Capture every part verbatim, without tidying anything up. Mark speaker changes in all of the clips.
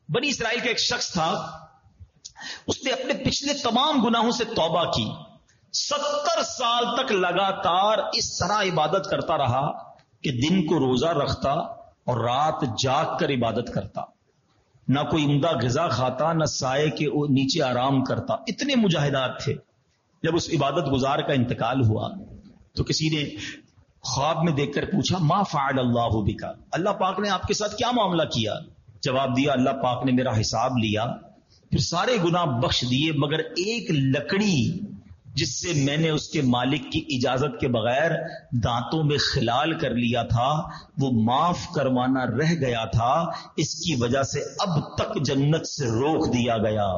Speaker 1: بنی اسرائیل کا ایک شخص تھا، اس نے اپنے پچھلے تمام گناہوں سے توبہ کی، ستر سال تک لگاتار اس طرح عبادت کرتا رہا کہ دن کو روزہ رکھتا اور رات جاگ کر عبادت کرتا، نہ کوئی عمدہ غذا کھاتا، نہ سائے کے نیچے آرام کرتا، اتنے مجاہدات تھے۔ جب اس عبادت گزار کا انتقال ہوا تو کسی نے خواب میں دیکھ کر پوچھا ما فعل اللہ بکا، اللہ پاک نے آپ کے ساتھ کیا معاملہ کیا؟ جواب دیا اللہ پاک نے میرا حساب لیا، پھر سارے گناہ بخش دیے، مگر ایک لکڑی جس سے میں نے اس کے مالک کی اجازت کے بغیر دانتوں میں خلال کر لیا تھا وہ معاف کروانا رہ گیا تھا، اس کی وجہ سے اب تک جنت سے روک دیا گیا۔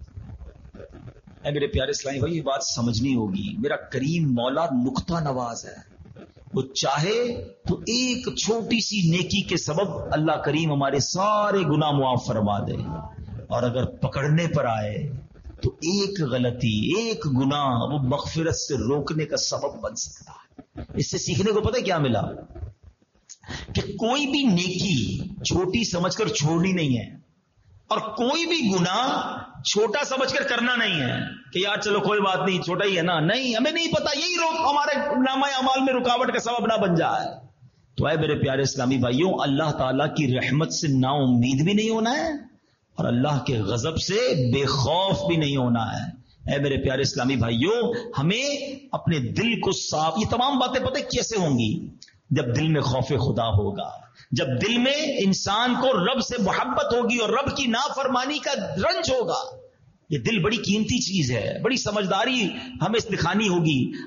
Speaker 1: اے میرے پیارے اسلامی بھائی، یہ بات سمجھنی ہوگی، میرا کریم مولا نقطہ نواز ہے، وہ چاہے تو ایک چھوٹی سی نیکی کے سبب اللہ کریم ہمارے سارے گناہ معاف فرما دے، اور اگر پکڑنے پر آئے تو ایک غلطی، ایک گناہ وہ مغفرت سے روکنے کا سبب بن سکتا ہے۔ اس سے سیکھنے کو پتہ کیا ملا کہ کوئی بھی نیکی چھوٹی سمجھ کر چھوڑنی نہیں ہے، اور کوئی بھی گناہ چھوٹا سمجھ کر کرنا نہیں ہے کہ یار چلو کوئی بات نہیں، چھوٹا ہی ہے نا، نہیں، ہمیں نہیں پتا یہی روک ہمارے نامہ اعمال میں رکاوٹ کا سبب نہ بن جائے۔ تو اے میرے پیارے اسلامی بھائیوں، اللہ تعالیٰ کی رحمت سے نا امید بھی نہیں ہونا ہے اور اللہ کے غضب سے بے خوف بھی نہیں ہونا ہے۔ اے میرے پیارے اسلامی بھائیوں، ہمیں اپنے دل کو صاف، یہ تمام باتیں پتہ کیسے ہوں گی؟ جب دل میں خوف خدا ہوگا، جب دل میں انسان کو رب سے محبت ہوگی اور رب کی نافرمانی کا رنج ہوگا۔ یہ دل بڑی قیمتی چیز ہے، بڑی سمجھداری ہمیں دکھانی ہوگی۔